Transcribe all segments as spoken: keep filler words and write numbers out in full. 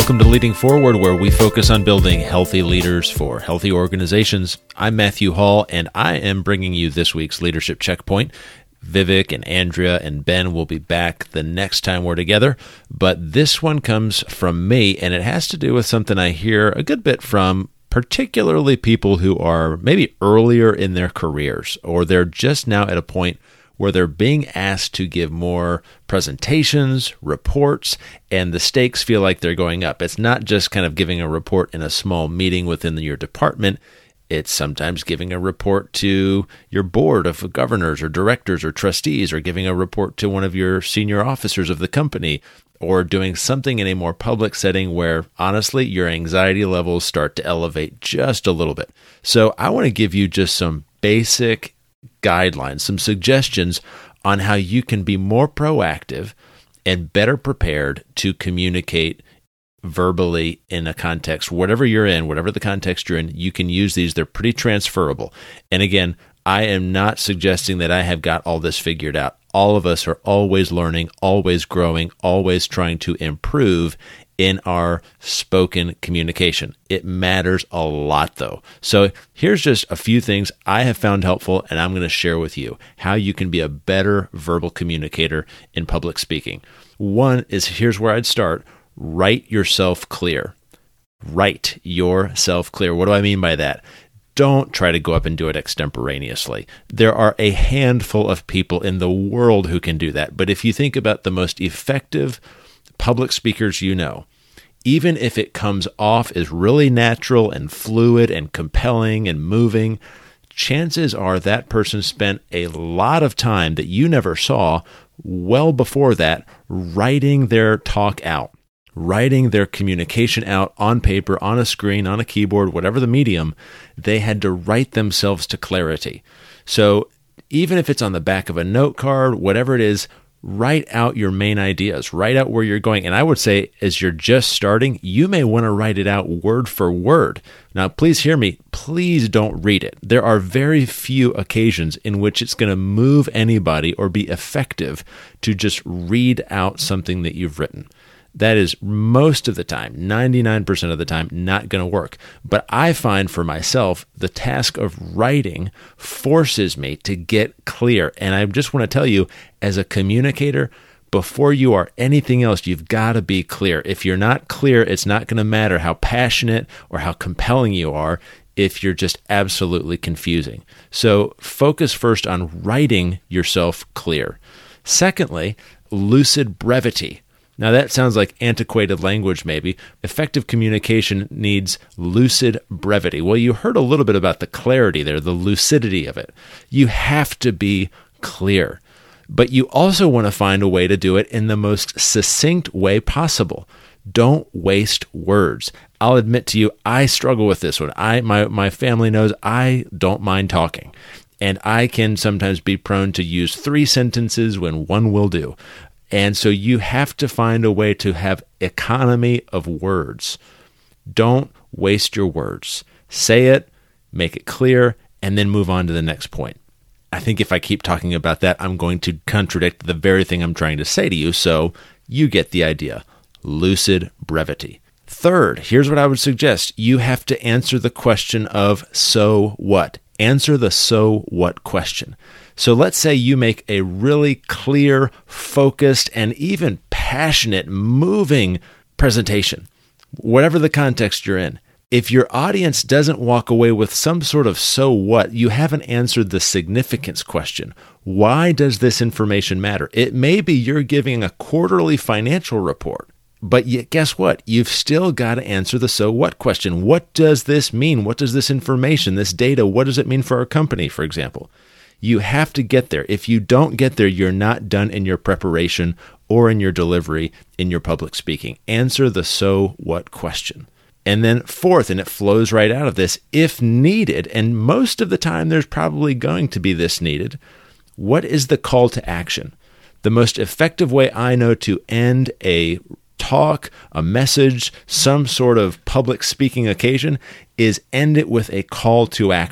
Welcome to Leading Forward, where we focus on building healthy leaders for healthy organizations. I'm Matthew Hall, and I am bringing you this week's Leadership Checkpoint. Vivek and Andrea and Ben will be back the next time we're together, but this one comes from me, and it has to do with something I hear a good bit from particularly people who are maybe earlier in their careers, or they're just now at a point where they're being asked to give more presentations, reports, and the stakes feel like they're going up. It's not just kind of giving a report in a small meeting within your department. It's sometimes giving a report to your board of governors or directors or trustees, or giving a report to one of your senior officers of the company, or doing something in a more public setting where, honestly, your anxiety levels start to elevate just a little bit. So I want to give you just some basic guidelines, some suggestions on how you can be more proactive and better prepared to communicate verbally in a context, whatever you're in, whatever the context you're in. You can use these. They're pretty transferable. And again, I am not suggesting that I have got all this figured out. All of us are always learning, always growing, always trying to improve in our spoken communication. It matters a lot, though. So here's just a few things I have found helpful, and I'm going to share with you how you can be a better verbal communicator in public speaking. One is, here's where I'd start: write yourself clear. Write yourself clear. What do I mean by that? Don't try to go up and do it extemporaneously. There are a handful of people in the world who can do that. But if you think about the most effective public speakers you know, even if it comes off as really natural and fluid and compelling and moving, chances are that person spent a lot of time that you never saw well before that writing their talk out, writing their communication out on paper, on a screen, on a keyboard, whatever the medium. They had to write themselves to clarity. So even if it's on the back of a note card, whatever it is, write out your main ideas, write out where you're going. And I would say, as you're just starting, you may want to write it out word for word. Now, please hear me. Please don't read it. There are very few occasions in which it's going to move anybody or be effective to just read out something that you've written. That is most of the time, ninety-nine percent of the time, not going to work. But I find for myself, the task of writing forces me to get clear. And I just want to tell you, as a communicator, before you are anything else, you've got to be clear. If you're not clear, it's not going to matter how passionate or how compelling you are if you're just absolutely confusing. So focus first on writing yourself clear. Secondly, lucid brevity. Now that sounds like antiquated language maybe. Effective communication needs lucid brevity. Well, you heard a little bit about the clarity there, the lucidity of it. You have to be clear, but you also want to find a way to do it in the most succinct way possible. Don't waste words. I'll admit to you, I struggle with this one. I my my family knows I don't mind talking. And I can sometimes be prone to use three sentences when one will do. And so you have to find a way to have economy of words. Don't waste your words. Say it, make it clear, and then move on to the next point. I think if I keep talking about that, I'm going to contradict the very thing I'm trying to say to you, so you get the idea. Lucid brevity. Third, here's what I would suggest. You have to answer the question of so what? Answer the so what question. So let's say you make a really clear, focused, and even passionate, moving presentation, whatever the context you're in. If your audience doesn't walk away with some sort of so what, you haven't answered the significance question. Why does this information matter? It may be you're giving a quarterly financial report, but yet guess what? You've still got to answer the so what question. What does this mean? What does this information, this data, what does it mean for our company, for example? You have to get there. If you don't get there, you're not done in your preparation or in your delivery in your public speaking. Answer the so what question. And then fourth, and it flows right out of this, if needed, and most of the time there's probably going to be this needed, what is the call to action? The most effective way I know to end a talk, a message, some sort of public speaking occasion is end it with a call to action.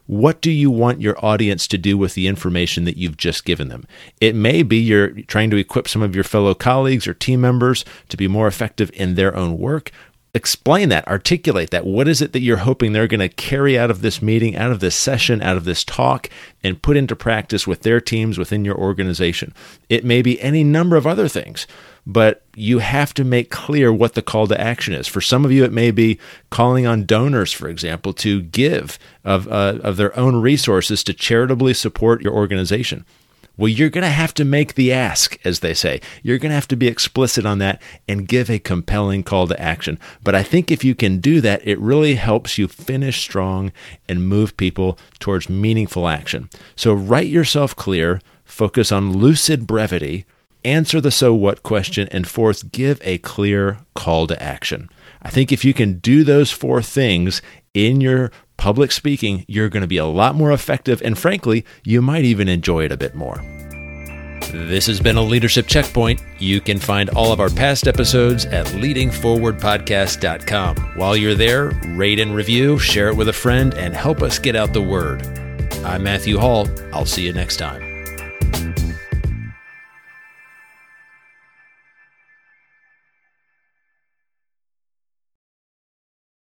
What do you want your audience to do with the information that you've just given them? It may be you're trying to equip some of your fellow colleagues or team members to be more effective in their own work. Explain that, articulate that. What is it that you're hoping they're going to carry out of this meeting, out of this session, out of this talk, and put into practice with their teams within your organization? It may be any number of other things, but you have to make clear what the call to action is. For some of you, it may be calling on donors, for example, to give of, uh, of their own resources to charitably support your organization. Well, you're going to have to make the ask, as they say. You're going to have to be explicit on that and give a compelling call to action. But I think if you can do that, it really helps you finish strong and move people towards meaningful action. So write yourself clear, focus on lucid brevity, answer the so what question, and fourth, give a clear call to action. I think if you can do those four things in your public speaking, you're going to be a lot more effective, and frankly, you might even enjoy it a bit more. This has been a Leadership Checkpoint. You can find all of our past episodes at leading forward podcast dot com. While you're there, rate and review, share it with a friend, and help us get out the word. I'm Matthew Hall. I'll see you next time.